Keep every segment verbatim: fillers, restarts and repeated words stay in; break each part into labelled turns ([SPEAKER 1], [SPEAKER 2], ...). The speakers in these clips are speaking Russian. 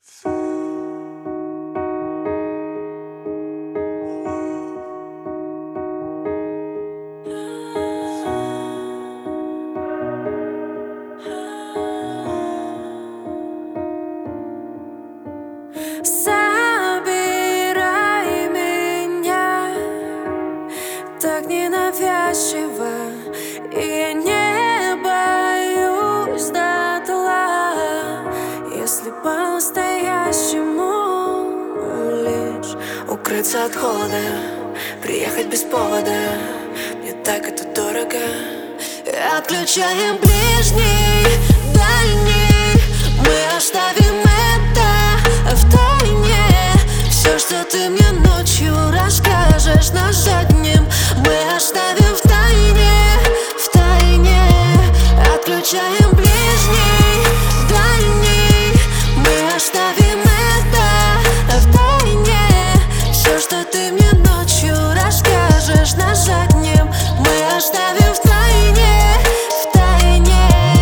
[SPEAKER 1] Забирай меня так ненавязчиво, и я не боюсь дотла, если по-настоящему лишь укрыться от холода, приехать без повода. Мне так это дорого. Отключаем ближний, дальний, мы оставим это в тайне. Все, что ты мне ночью расскажешь на заднем, мы оставим в тайне, в тайне. Отключаем ближний, дальний, мы оставим это в тайне. Все, что ты мне ночью расскажешь на заднем, мы оставим в тайне, в тайне.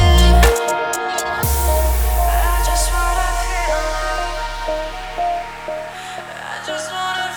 [SPEAKER 1] I just wanna feel love. I just wanna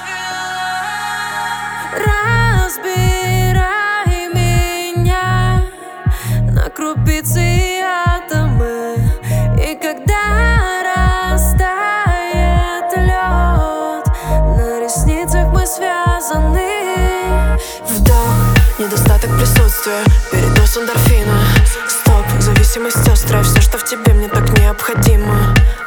[SPEAKER 1] feel love. Разбирай меня на крупицы и атомы, и когда растает лед, на ресницах мы связаны. Вдох, недостаток присутствия, передоз эндорфина. Стоп, зависимость острая, все, что в тебе мне так необходимо.